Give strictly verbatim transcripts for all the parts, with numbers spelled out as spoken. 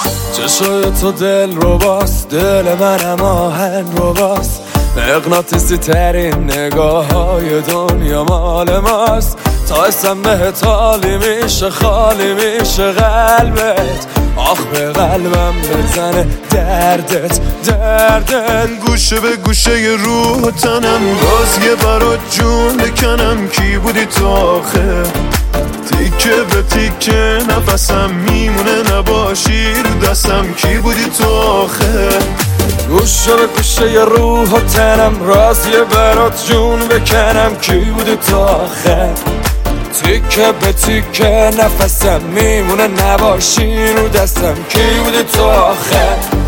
چشای تو دل رو باست، دل منم آهن رو باست، مغناطیسی ترین نگاه های دنیا مال ماست. تا اسم بهت حالی میشه، خالی میشه قلبت، آخ به قلبم بزنه دردت دردت. گوشه به گوشه ی روح و تنم، باز یه برات جون بکنم. کی بودی تو آخه؟ تیکه به تیکه نفسم میمونه، نباشی رو دستم. کی بودی تو آخه؟ گوشه به گوشه ی روح و تنم، راز یه برات جون بکنم. کی بودی تو آخه؟ تیکه به تیکه نفسم میمونه، نباشی رو دستم. کی بودی تو آخه؟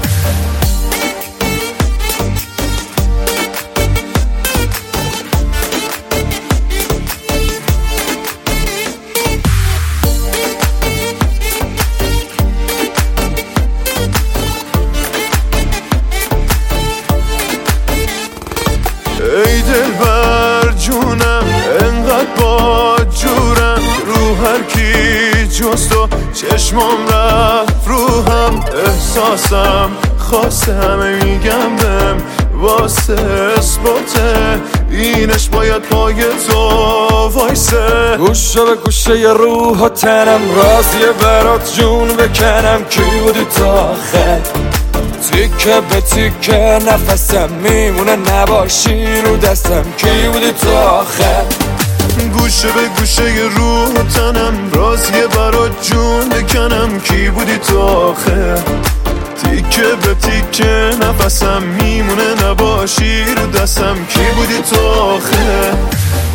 ای دلبر جونم، انقدر با جورم، رو هر کی جز تو چشمام رفت رو هم. احساسم خواسته همه میگم بهم، واسه اثباته اینش باید پای تو وایسه. گوشه به گوشه ی روح و تنم، راز یه برات جون بکنم. کی بودی تو آخه؟ تیکه به تیکه نفسم میمونه، نباشی رو دستم. کی بودی تو آخه؟ گوشه به گوشه ی روح و تنم، راز یه برات جون بکنم. کی بودی تو آخه؟ تیکه به تیکه نفسم میمونه، نباشی رو دستم. کی بودی تو آخه؟